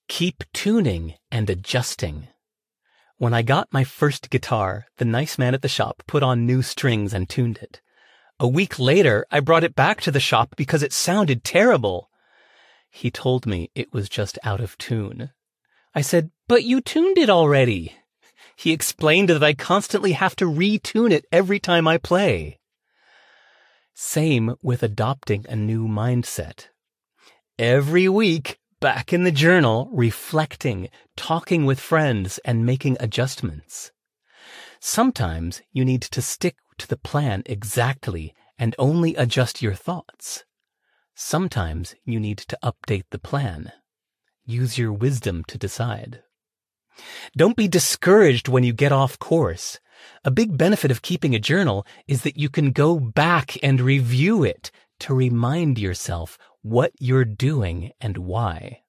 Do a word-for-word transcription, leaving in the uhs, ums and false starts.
Keep tuning and adjusting. When I got my first guitar, the nice man at the shop put on new strings and tuned it. A week later, I brought it back to the shop because it sounded terrible. He told me it was just out of tune. I said, "But you tuned it already." He explained that I constantly have to retune it every time I play. Same with adopting a new mindset. Every week, back in the journal, reflecting, talking with friends, and making adjustments. Sometimes you need to stick to the plan exactly and only adjust your thoughts. Sometimes you need to update the plan. Use your wisdom to decide. Don't be discouraged when you get off course. A big benefit of keeping a journal is that you can go back and review it to remind yourself what you're doing and why.